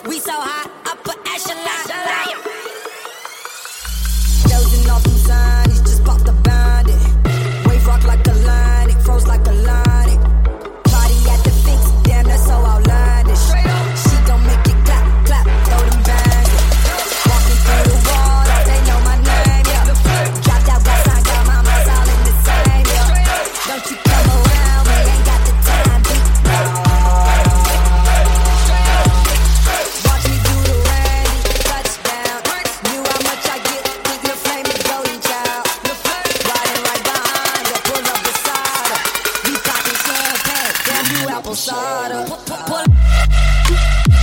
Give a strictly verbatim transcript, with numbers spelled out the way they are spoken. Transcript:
We so high, upper echelon. Dozing off them signs, just pop the bandit. Wave rock like a line, it froze like a line. Party at the fix, damn, that's so outlandish. She gon' make it clap, clap, throw them bands. Walking through the water, they know my name, yeah. Dropped out west side, got my mouth all in the same, yeah. Don't you come around, we ain't got the time, beat. Watch me do the Randy, touchdown. Knew how much I get, think the flame is golden child. Riding right behind her, pull up beside her. We poppin' champagne, damn you apple cider. Pull, pull, pull.